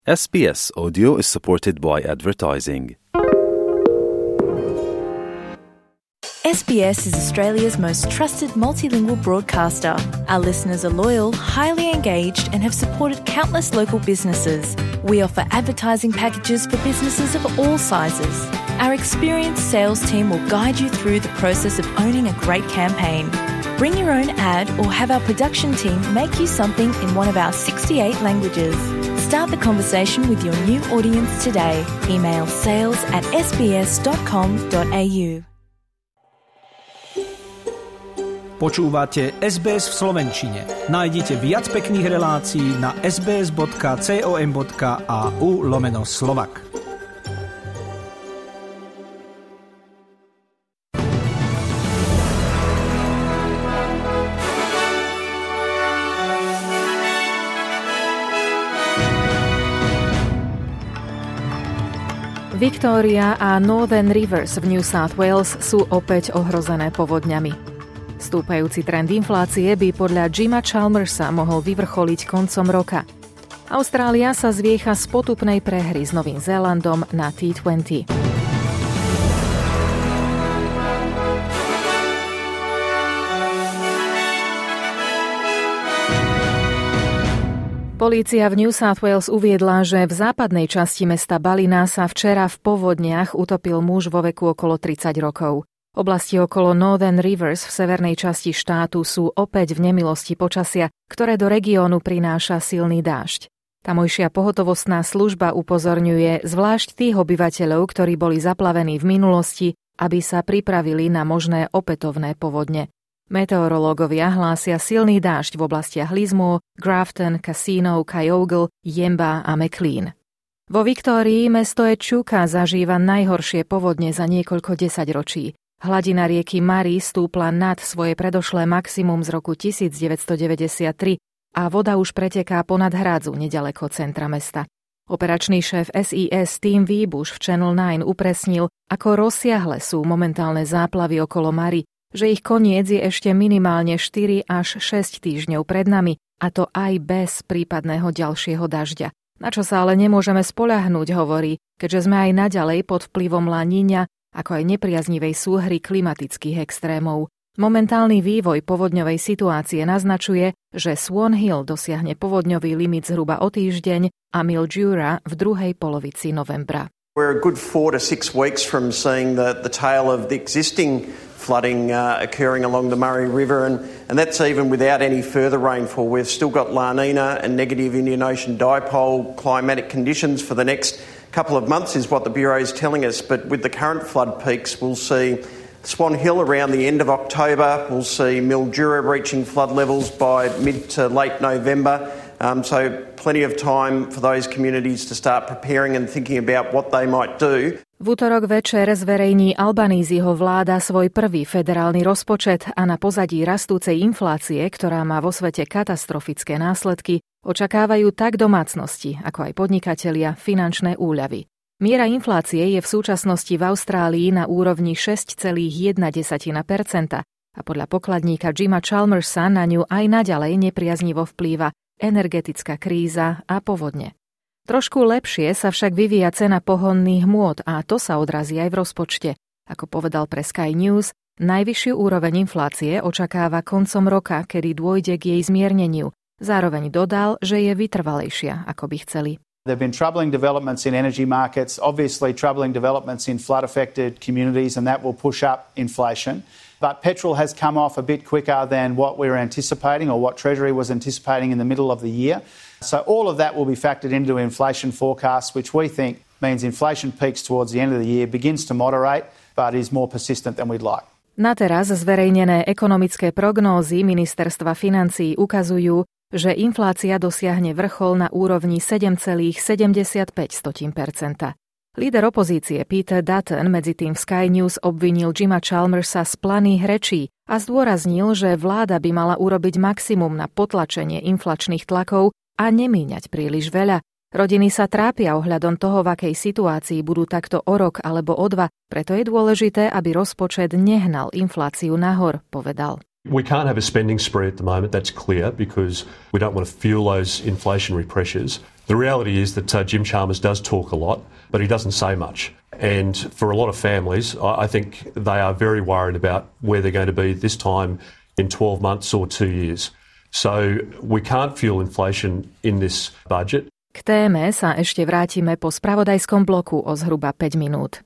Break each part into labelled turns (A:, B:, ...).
A: SBS Audio is supported by advertising.
B: SBS is Australia's most trusted multilingual broadcaster. Our listeners are loyal, highly engaged, and have supported countless local businesses. We offer advertising packages for businesses of all sizes. Our experienced sales team will guide you through the process of owning a great campaign. Bring your own ad or have our production team make you something in one of our 68 languages. Start the conversation with your new audience today. Email sales@sbs.com.au.
C: Počúvate SBS v slovenčine. Nájdite viac pekných relácií na sbs.com.au/Slovak.
D: Victoria a Northern Rivers v New South Wales sú opäť ohrozené povodňami. Stúpajúci trend inflácie by podľa Jima Chalmersa mohol vyvrcholiť koncom roka. Austrália sa zviecha z potupnej prehry s Novým Zélandom na T20. Polícia v New South Wales uviedla, že v západnej časti mesta Ballina sa včera v povodniach utopil muž vo veku okolo 30 rokov. Oblasti okolo Northern Rivers v severnej časti štátu sú opäť v nemilosti počasia, ktoré do regiónu prináša silný dážď. Tamojšia pohotovostná služba upozorňuje zvlášť tých obyvateľov, ktorí boli zaplavení v minulosti, aby sa pripravili na možné opätovné povodne. Meteorológovia hlásia silný dážď v oblastiach Lismore, Grafton, Casino, Kyogle, Yamba a McLean. Vo Viktórii mesto Echuca zažíva najhoršie povodne za niekoľko desaťročí. Hladina rieky Murray stúpla nad svoje predošlé maximum z roku 1993 a voda už preteká ponad hrádzu nedaleko centra mesta. Operačný šéf SIS Tim Výbuš v Channel 9 upresnil, ako rozsiahle sú momentálne záplavy okolo Murray, že ich koniec je ešte minimálne 4 až 6 týždňov pred nami, a to aj bez prípadného ďalšieho dažďa. Na čo sa ale nemôžeme spoľahnúť, hovorí, keďže sme aj naďalej pod vplyvom La Niña, ako aj nepriaznivej súhry klimatických extrémov. Momentálny vývoj povodňovej situácie naznačuje, že Swan Hill dosiahne povodňový limit zhruba o týždeň a Mildura v druhej polovici novembra.
E: We're a good 4 to 6 weeks from seeing the tail of the existing flooding occurring along the Murray River, and that's even without any further rainfall. We've still got La Nina and negative Indian Ocean dipole climatic conditions for the next couple of months is what the Bureau is telling us, but with the current flood peaks we'll see Swan Hill around the end of October, we'll see Mildura reaching flood levels by mid to late November. So plenty of time for those communities to start preparing and thinking about what they might do.
D: V utorok večer zverejní Albaníziho vláda svoj prvý federálny rozpočet a na pozadí rastúcej inflácie, ktorá má vo svete katastrofické následky, očakávajú tak domácnosti, ako aj podnikatelia finančné úľavy. Miera inflácie je v súčasnosti v Austrálii na úrovni 6,1% a podľa pokladníka Jima Chalmersa na ňu aj naďalej nepriaznivo vplýva energetická kríza a povodne. Trošku lepšie sa však vyvíja cena pohonných hmôt a to sa odrazí aj v rozpočte. Ako povedal pre Sky News, najvyššiu úroveň inflácie očakáva koncom roka, kedy dôjde k jej zmierneniu. Zároveň dodal, že je vytrvalejšia, ako by chceli.
F: There have been troubling developments in energy markets, obviously troubling developments in flood-affected communities, and that will push up inflation. But petrol has come off a bit quicker than what we were anticipating or what Treasury was anticipating in the middle of the year. So all of that will be factored into inflation forecasts, which we think means inflation peaks towards the end of the year, begins to moderate, but is more persistent than we'd like.
D: Na teraz zverejnené ekonomické prognózy Ministerstva financií ukazujú, že inflácia dosiahne vrchol na úrovni 7,75%. Líder opozície Peter Dutton medzitým v Sky News obvinil Jima Chalmersa z planých rečí a zdôraznil, že vláda by mala urobiť maximum na potlačenie inflačných tlakov a nemíňať príliš veľa. Rodiny sa trápia ohľadom toho, v akej situácii budú takto o rok alebo o dva, preto je dôležité, aby rozpočet nehnal infláciu nahor, povedal.
G: We can't have a spending spree at the moment, that's clear, because we don't want to fuel those inflationary pressures. The reality is that Jim Chalmers does talk a lot, but he doesn't say much. And for a lot of families, I think they are very worried about where they're going to be this time in 12 months or 2 years. So we can't fuel inflation in this budget.
D: K téme sa ešte vrátime po spravodajskom bloku o zhruba 5 minút.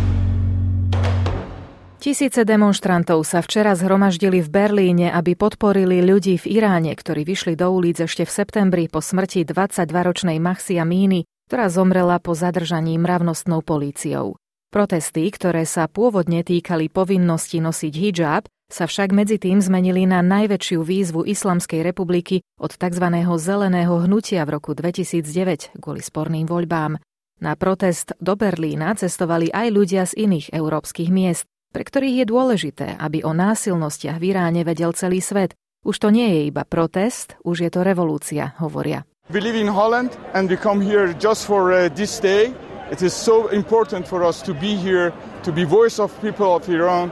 D: Tisíce demonštrantov sa včera zhromaždili v Berlíne, aby podporili ľudí v Iráne, ktorí vyšli do ulic ešte v septembri po smrti 22-ročnej Mahsi Amini, ktorá zomrela po zadržaní mravnostnou políciou. Protesty, ktoré sa pôvodne týkali povinnosti nosiť hidžáb, sa však medzi tým zmenili na najväčšiu výzvu Islamskej republiky od tzv. Zeleného hnutia v roku 2009 kvôli sporným voľbám. Na protest do Berlína cestovali aj ľudia z iných európskych miest, pre ktorých je dôležité, aby o násilnostiach v Iráne vedel celý svet. Už to nie je iba protest, už je to revolúcia, hovoria.
H: We live in Holland and we come here just for this day. It is so important for us to be here, to be voice of people of Iran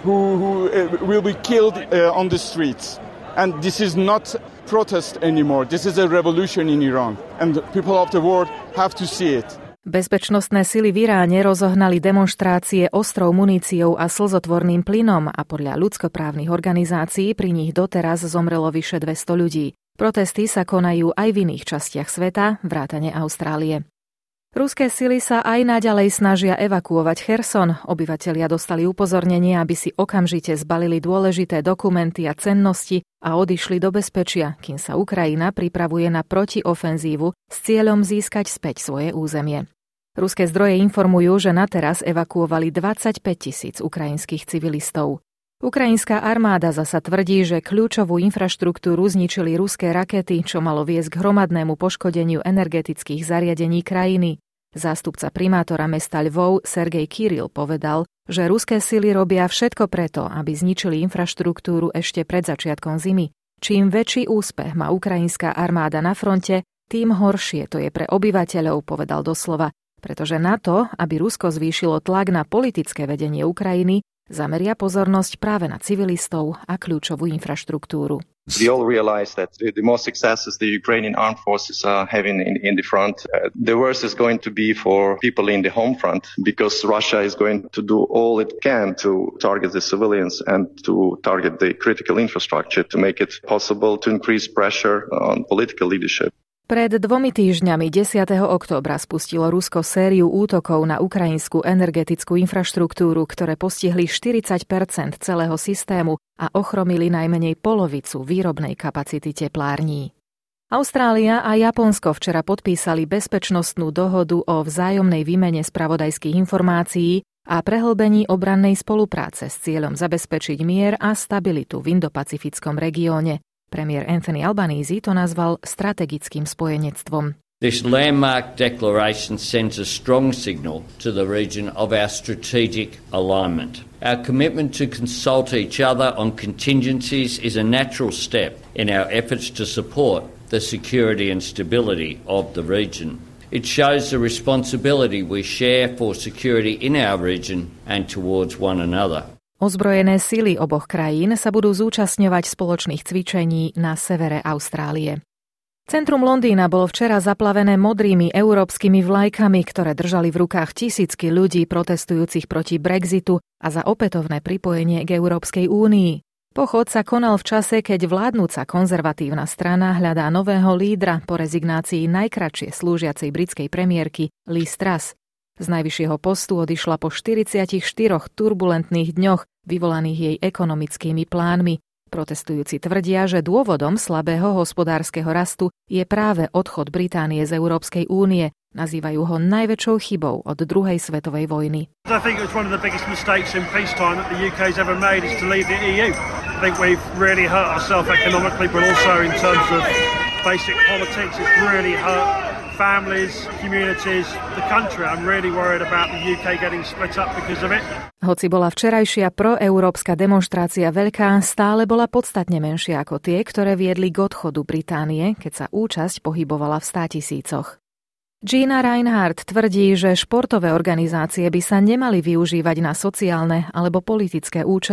H: who will be killed on the streets. And this is not protest anymore. This is a revolution in Iran. And people of the world have to see it.
D: Bezpečnostné sily v Iráne rozohnali demonštrácie ostrou muníciou a slzotvorným plynom a podľa ľudskoprávnych organizácií pri nich doteraz zomrelo vyše 200 ľudí. Protesty sa konajú aj v iných častiach sveta, vrátane Austrálie. Ruské sily sa aj naďalej snažia evakuovať Cherson. Obyvatelia dostali upozornenie, aby si okamžite zbalili dôležité dokumenty a cennosti a odišli do bezpečia, kým sa Ukrajina pripravuje na protiofenzívu s cieľom získať späť svoje územie. Ruské zdroje informujú, že na teraz evakuovali 25 000 ukrajinských civilistov. Ukrajinská armáda zasa tvrdí, že kľúčovú infraštruktúru zničili ruské rakety, čo malo viesť k hromadnému poškodeniu energetických zariadení krajiny. Zástupca primátora mesta Lvov Sergej Kiril povedal, že ruské sily robia všetko preto, aby zničili infraštruktúru ešte pred začiatkom zimy. Čím väčší úspech má ukrajinská armáda na fronte, tým horšie to je pre obyvateľov, povedal doslova, pretože na to, aby Rusko zvýšilo tlak na politické vedenie Ukrajiny, zameria pozornosť práve na civilistov a kľúčovú infraštruktúru.
I: We all realize that the more successes the Ukrainian armed forces are having in the front, the worse is going to be for people in the home front, because Russia is going to do all it can to target the civilians and to target the critical infrastructure to make it possible to increase pressure on political leadership.
D: Pred 2 týždňami 10. októbra spustilo Rusko sériu útokov na ukrajinskú energetickú infraštruktúru, ktoré postihli 40% celého systému a ochromili najmenej polovicu výrobnej kapacity teplární. Austrália a Japonsko včera podpísali bezpečnostnú dohodu o vzájomnej výmene spravodajských informácií a prehlbení obrannej spolupráce s cieľom zabezpečiť mier a stabilitu v Indo-Pacifickom regióne. Premiér Anthony Albanese to nazval strategickým spojenectvom.
J: This landmark declaration sends a strong signal to the region of our strategic alignment. Our commitment to consult each other on contingencies is a natural step in our efforts to support the security and stability of the region. It shows the responsibility we share for security in our region and towards one another.
D: Ozbrojené sily oboch krajín sa budú zúčastňovať spoločných cvičení na severe Austrálie. Centrum Londýna bolo včera zaplavené modrými európskymi vlajkami, ktoré držali v rukách tisícky ľudí protestujúcich proti Brexitu a za opätovné pripojenie k Európskej únii. Pochod sa konal v čase, keď vládnúca konzervatívna strana hľadá nového lídra po rezignácii najkratšie slúžiacej britskej premiérky Liz Truss. Z najvyššieho postu odišla po 44 turbulentných dňoch, vyvolaných jej ekonomickými plánmi. Protestujúci tvrdia, že dôvodom slabého hospodárskeho rastu je práve odchod Británie z Európskej únie. Nazývajú ho najväčšou chybou od druhej svetovej vojny.
K: I think it's one of the biggest mistakes in peacetime that the UK's ever made is to leave the EU. I think we've really hurt ourselves economically, but also in terms of basic politics, it's really hurt families, communities, the country. I'm really worried about the UK getting split up because of it.
D: Hoci bola včerajšia proeurópska demonštrácia veľká, stále bola podstatne menšia ako tie, ktoré viedli k odchodu Británie, keď sa účasť pohybovala v 100 000. Gina Rinehart tvrdí, že športové organizácie by sa nemali využívať na sociálne alebo politické účely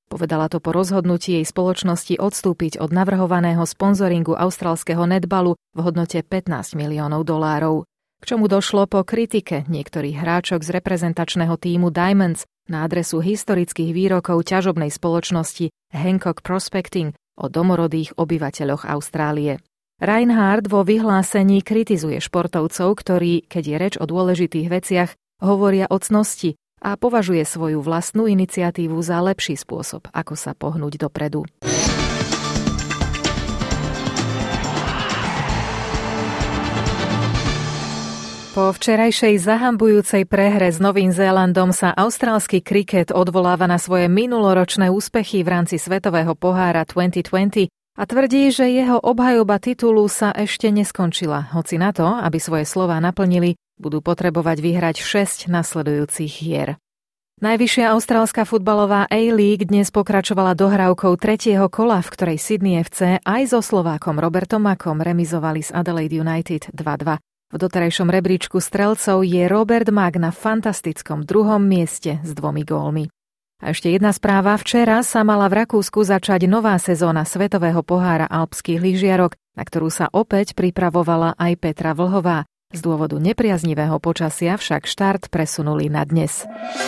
D: Povedala to po rozhodnutí jej spoločnosti odstúpiť od navrhovaného sponzoringu austrálskeho netbalu v hodnote $15 miliónov. K čomu došlo po kritike niektorých hráčok z reprezentačného tímu Diamonds na adresu historických výrokov ťažobnej spoločnosti Hancock Prospecting o domorodých obyvateľoch Austrálie. Reinhardt vo vyhlásení kritizuje športovcov, ktorí, keď je reč o dôležitých veciach, hovoria o cnosti a považuje svoju vlastnú iniciatívu za lepší spôsob, ako sa pohnúť dopredu. Po včerajšej zahambujúcej prehre s Novým Zélandom sa austrálsky kriket odvoláva na svoje minuloročné úspechy v rámci Svetového pohára 2020 a tvrdí, že jeho obhajoba titulu sa ešte neskončila, hoci na to, aby svoje slová naplnili, budú potrebovať vyhrať 6 nasledujúcich hier. Najvyššia austrálska futbalová A-League dnes pokračovala dohrávkou 3. kola, v ktorej Sydney FC aj so Slovákom Robertom Mackom remizovali s Adelaide United 2-2. V doterajšom rebríčku strelcov je Robert Mack na fantastickom 2. mieste s 2 gólmi. A ešte jedna správa. Včera sa mala v Rakúsku začať nová sezóna Svetového pohára alpských lyžiarok, na ktorú sa opäť pripravovala aj Petra Vlhová. Z dôvodu nepriaznivého počasia však štart presunuli na dnes.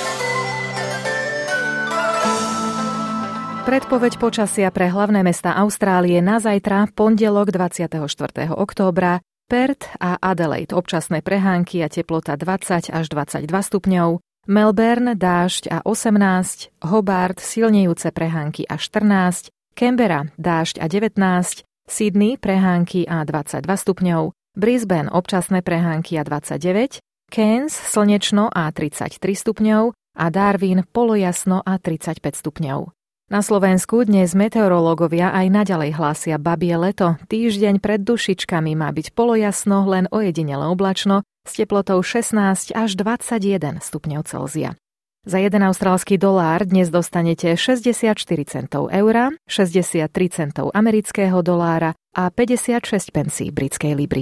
D: Predpoveď počasia pre hlavné mestá Austrálie na zajtra, pondelok 24. októbra, Perth a Adelaide občasné prehánky a teplota 20 až 22 stupňov, Melbourne dážď a 18, Hobart silnejúce prehánky a 14, Canberra dážď a 19, Sydney prehánky a 22 stupňov, Brisbane občasné prehánky a 29, Cairns slnečno a 33 stupňov a Darwin polojasno a 35 stupňov. Na Slovensku dnes meteorológovia aj naďalej hlásia babie leto. Týždeň pred dušičkami má byť polojasno, len ojedinele oblačno, s teplotou 16 až 21 stupňov Celzia. Za 1 austrálsky dolár dnes dostanete 64 centov eura, 63 centov amerického dolára a 56 pencí britskej libry.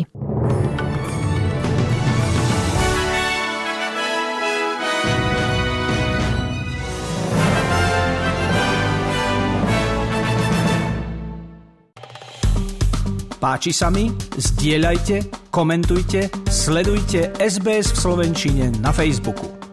C: Páči sa mi? Zdieľajte, komentujte, sledujte SBS v slovenčine na Facebooku.